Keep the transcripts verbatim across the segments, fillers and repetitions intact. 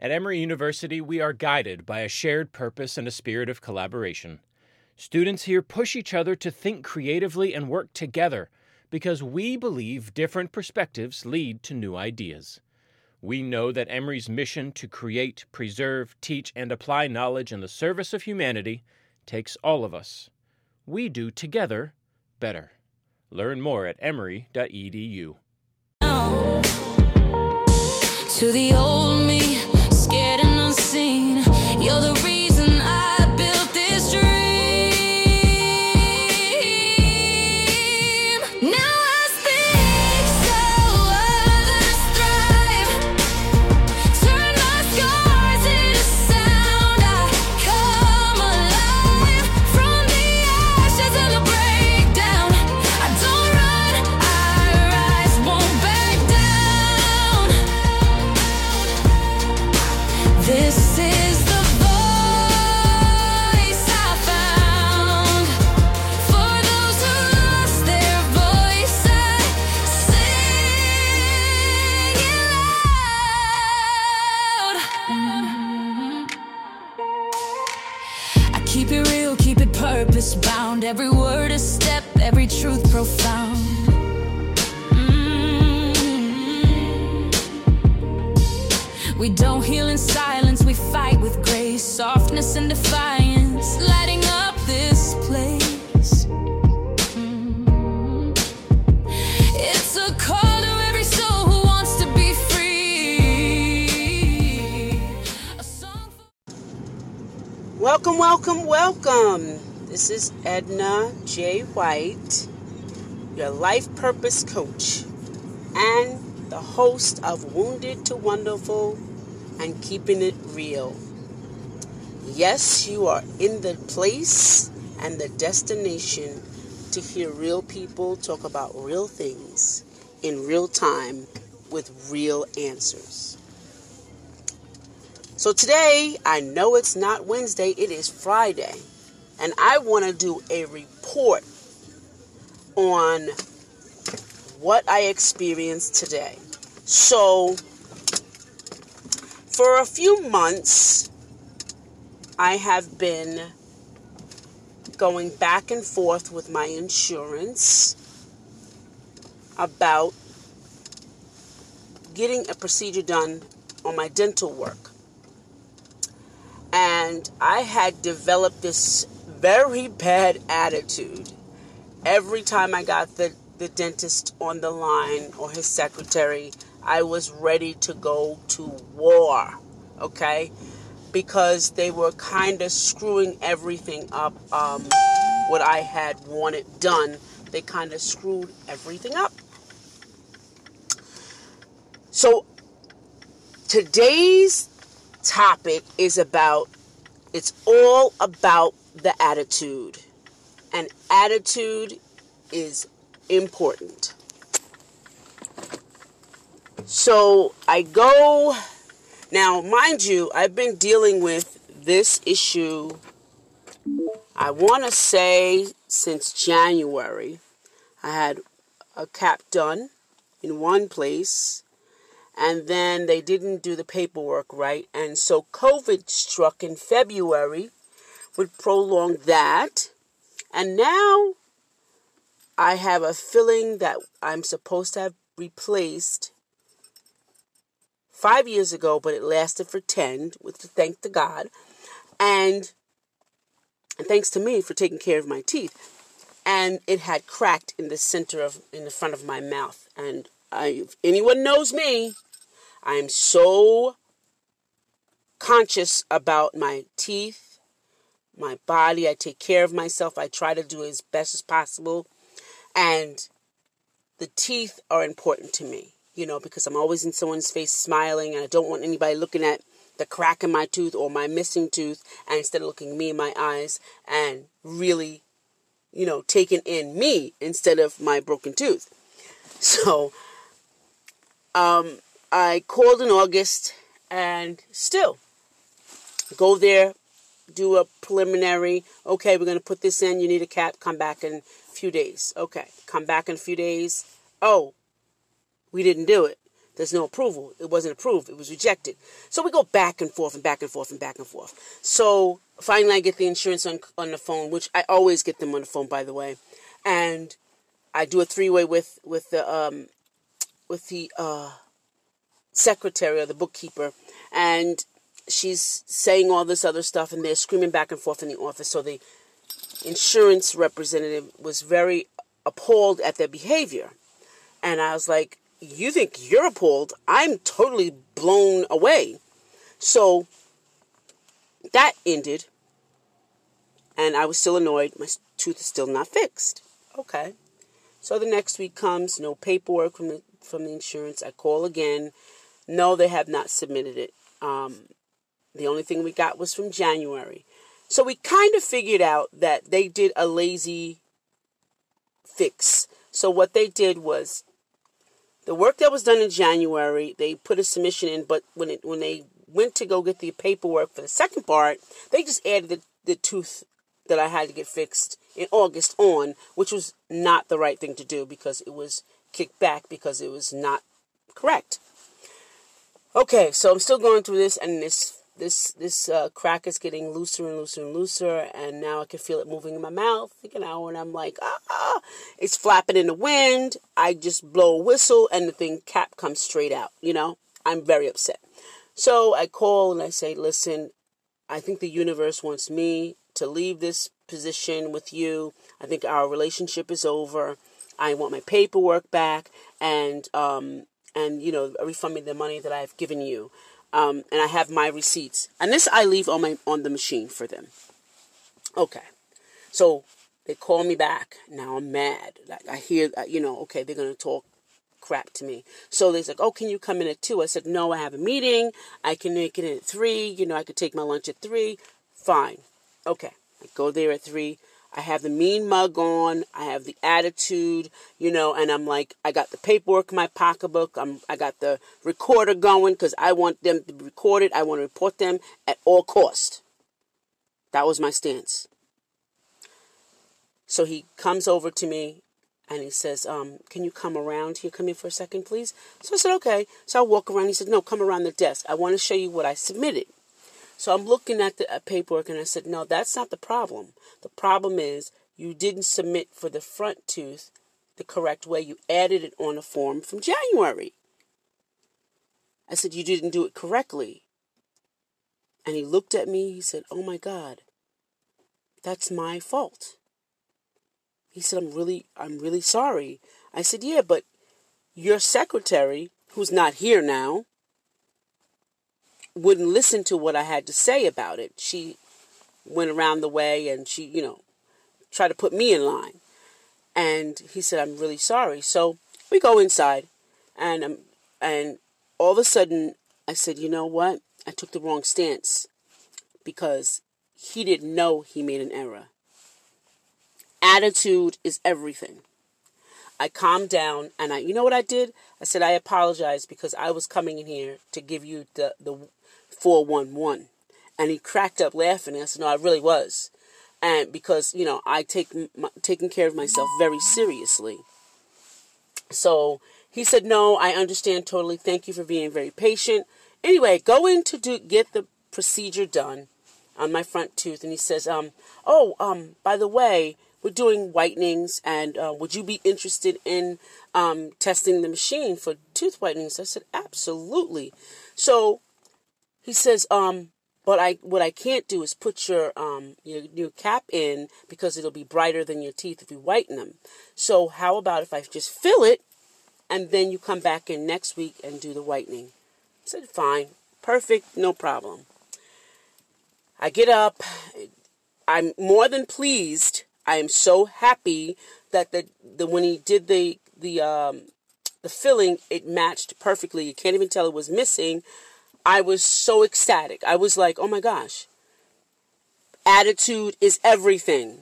At Emory University, we are guided by a shared purpose and a spirit of collaboration. Students here push each other to think creatively and work together because we believe different perspectives lead to new ideas. We know that Emory's mission to create, preserve, teach, and apply knowledge in the service of humanity takes all of us. We do together better. Learn more at emory dot e d u. To the old me, scared and unseen, you're the reason I built this dream. Now I speak so others thrive. Turn my scars into sound. I come alive from the ashes of the breakdown. I don't run, I rise, won't back down. This is the voice I found. For those who lost their voice, I sing it loud. I keep it real, keep it purpose bound. Every word a step, every truth profound. We don't heal in silence, we fight with grace, softness and defiance, lighting up this place. Mm. It's a call to every soul who wants to be free. A song for- Welcome, welcome, welcome. This is Edna J. White, your life purpose coach, and the host of Wounded to Wonderful and Keeping It Real. Yes, you are in the place and the destination to hear real people talk about real things in real time with real answers. So today, I know it's not Wednesday, it is Friday, and I want to do a report on what I experienced today. So, for a few months, I have been going back and forth with my insurance about getting a procedure done on my dental work. And I had developed this very bad attitude every time I got the the dentist on the line or his secretary. I was ready to go to war, okay? Because they were kind of screwing everything up. Um, what I had wanted done, they kind of screwed everything up. So today's topic is about, it's all about the attitude. And attitude is important. So I go, now mind you, I've been dealing with this issue, I want to say since January. I had a cap done in one place, and then they didn't do the paperwork right, and so COVID struck in February, would prolong that, and now I have a filling that I'm supposed to have replaced five years ago, but it lasted for ten, with the thank to God, and, and thanks to me for taking care of my teeth. And it had cracked in the center of, in the front of my mouth. And I, if anyone knows me, I am so conscious about my teeth, my body. I take care of myself. I try to do as best as possible. And the teeth are important to me, you know, because I'm always in someone's face smiling, and I don't want anybody looking at the crack in my tooth or my missing tooth, and instead of looking me in my eyes and really, you know, taking in me instead of my broken tooth. So, um, I called in August, and still go there, do a preliminary. Okay, we're going to put this in. You need a cap. Come back in a few days. Okay, come back in a few days. Oh, we didn't do it. There's no approval. It wasn't approved. It was rejected. So we go back and forth and back and forth and back and forth. So finally I get the insurance on, on the phone, which I always get them on the phone, by the way. And I do a three-way with, with the, um, with the, uh, secretary or the bookkeeper. And she's saying all this other stuff, and they're screaming back and forth in the office. So the insurance representative was very appalled at their behavior. And I was like, you think you're appalled? I'm totally blown away. So that ended, and I was still annoyed. My tooth is still not fixed. Okay. So the next week comes, no paperwork from the, from the insurance. I call again. No, they have not submitted it. Um, the only thing we got was from January. So we kind of figured out that they did a lazy fix. So what they did was, the work that was done in January, they put a submission in, but when it when they went to go get the paperwork for the second part, they just added the, the tooth that I had to get fixed in August on, which was not the right thing to do because it was kicked back because it was not correct. Okay, so I'm still going through this, and this this this uh, crack is getting looser and looser and looser, and now I can feel it moving in my mouth, you know, and I'm like, ah, ah, it's flapping in the wind. I just blow a whistle, and the thing cap comes straight out, you know. I'm very upset. So I call and I say, listen, I think the universe wants me to leave this position with you. I think our relationship is over. I want my paperwork back, and um and you know, refund me the money that I've given you. Um, and I have my receipts. And this I leave on my on the machine for them. Okay. So they call me back. Now I'm mad. Like I hear, you know, okay, they're going to talk crap to me. So they're like, oh, can you come in at two? I said, no, I have a meeting. I can make it in at three. You know, I could take my lunch at three. Fine. Okay. I go there at three. I have the mean mug on. I have the attitude, you know, and I'm like, I got the paperwork in my pocketbook. I'm, I got the recorder going because I want them to be recorded. I want to report them at all cost. That was my stance. So he comes over to me and he says, um, can you come around here? Come here for a second, please. So I said, okay. So I walk around. He said, no, come around the desk. I want to show you what I submitted. So I'm looking at the uh, paperwork, and I said, no, that's not the problem. The problem is you didn't submit for the front tooth the correct way. You added it on a form from January. I said, you didn't do it correctly. And he looked at me. He said, oh, my God, that's my fault. He said, I'm really, I'm really sorry. I said, yeah, but your secretary, who's not here now, wouldn't listen to what I had to say about it. She went around the way and she, you know, tried to put me in line. And he said, I'm really sorry. So we go inside, and um, and all of a sudden I said, you know what? I took the wrong stance because he didn't know he made an error. Attitude is everything. I calmed down, and I, you know what I did? I said, I apologize because I was coming in here to give you the, the four one one. And he cracked up laughing. And I said, no, I really was. And because, you know, I take my, taking care of myself very seriously. So he said, no, I understand totally. Thank you for being very patient. Anyway, going to do get the procedure done on my front tooth. And he says, um, oh, um, by the way, we're doing whitenings, and uh, would you be interested in um, testing the machine for tooth whitenings? I said, absolutely. So he says, um, but I what I can't do is put your um your your cap in because it'll be brighter than your teeth if you whiten them. So how about if I just fill it, and then you come back in next week and do the whitening? I said, fine, perfect, no problem. I get up. I'm more than pleased. I am so happy that the, the when he did the the um, the filling, it matched perfectly. You can't even tell it was missing. I was so ecstatic. I was like, oh my gosh. Attitude is everything.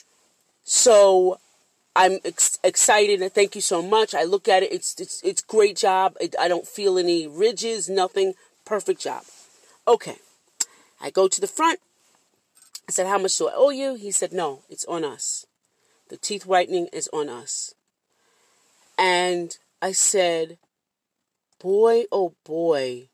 So I'm ex- excited, and thank you so much. I look at it. It's it's it's great job. It, I don't feel any ridges, nothing. Perfect job. Okay. I go to the front. I said, how much do I owe you? He said, no, it's on us. The teeth whitening is on us. And I said, boy, oh boy,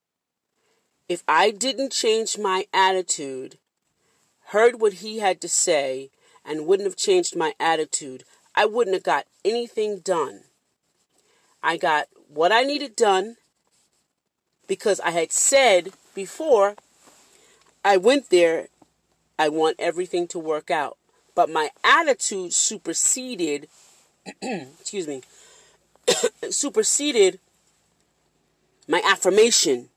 if I didn't change my attitude, heard what he had to say, and wouldn't have changed my attitude, I wouldn't have got anything done. I got what I needed done because I had said before I went there, I want everything to work out. But my attitude superseded, excuse me, superseded my affirmation.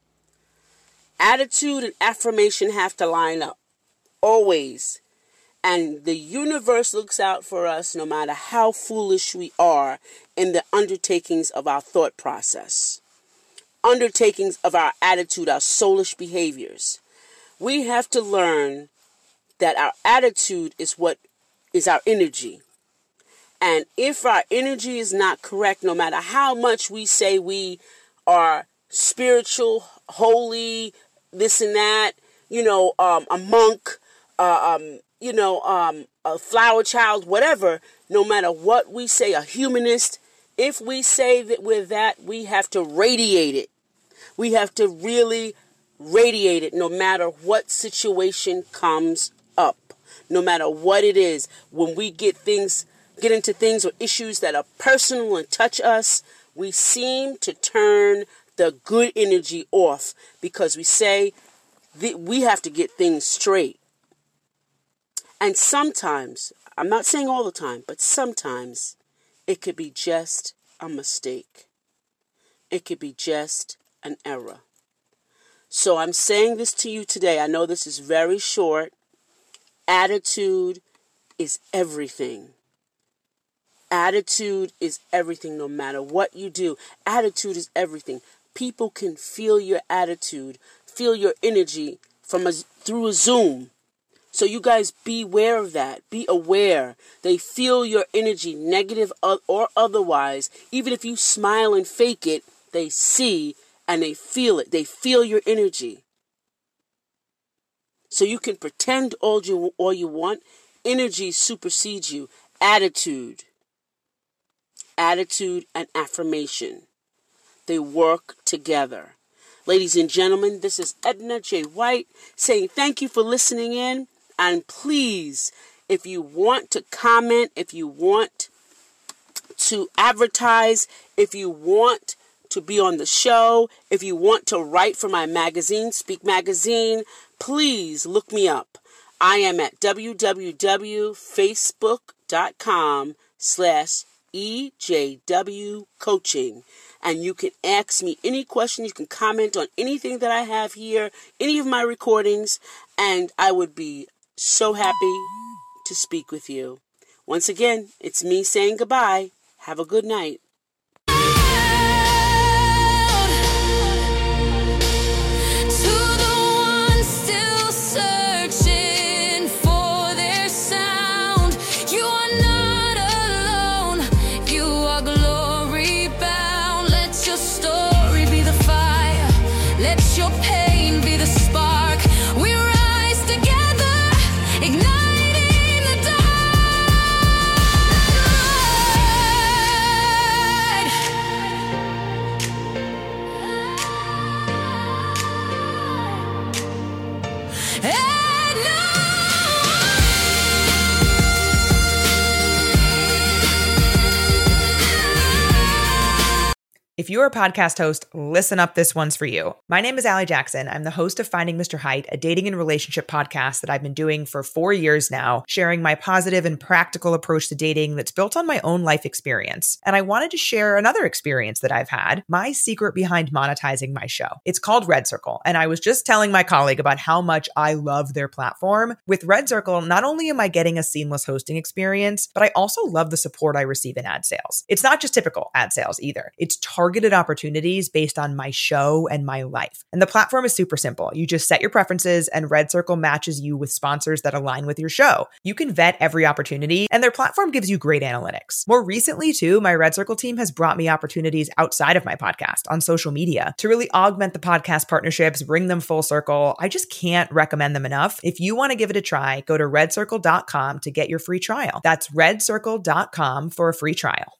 Attitude and affirmation have to line up, always. And the universe looks out for us no matter how foolish we are in the undertakings of our thought process, undertakings of our attitude, our soulish behaviors. We have to learn that our attitude is what is our energy. And if our energy is not correct, no matter how much we say we are spiritual, holy, this and that, you know, um, a monk, uh, um, you know, um, a flower child, whatever, no matter what we say, a humanist, if we say that we're that, we have to radiate it. We have to really radiate it no matter what situation comes up, no matter what it is. When we get things, get into things or issues that are personal and touch us, we seem to turn the good energy off because we say that we have to get things straight. And sometimes, I'm not saying all the time, but sometimes it could be just a mistake. It could be just an error. So I'm saying this to you today. I know this is very short. Attitude is everything. Attitude is everything, no matter what you do. Attitude is everything. People can feel your attitude, feel your energy from a, through a Zoom. So you guys be aware of that. Be aware. They feel your energy, negative or otherwise. Even if you smile and fake it, they see and they feel it. They feel your energy. So you can pretend all you, all you want. Energy supersedes you. Attitude. Attitude and affirmation. They work together. Ladies and gentlemen, this is Edna J. White saying thank you for listening in. And please, if you want to comment, if you want to advertise, if you want to be on the show, if you want to write for my magazine, Speak Magazine, please look me up. I am at www.facebook.com slash EJW Coaching. And you can ask me any question. You can comment on anything that I have here, any of my recordings, and I would be so happy to speak with you. Once again, it's me saying goodbye. Have a good night. If you're a podcast host, listen up, this one's for you. My name is Allie Jackson. I'm the host of Finding Mister Height, a dating and relationship podcast that I've been doing for four years now, sharing my positive and practical approach to dating that's built on my own life experience. And I wanted to share another experience that I've had, my secret behind monetizing my show. It's called Red Circle, and I was just telling my colleague about how much I love their platform. With Red Circle, not only am I getting a seamless hosting experience, but I also love the support I receive in ad sales. It's not just typical ad sales either. It's targeted targeted opportunities based on my show and my life. And the platform is super simple. You just set your preferences and Red Circle matches you with sponsors that align with your show. You can vet every opportunity and their platform gives you great analytics. More recently too, my Red Circle team has brought me opportunities outside of my podcast on social media to really augment the podcast partnerships, bring them full circle. I just can't recommend them enough. If you want to give it a try, go to red circle dot com to get your free trial. That's red circle dot com for a free trial.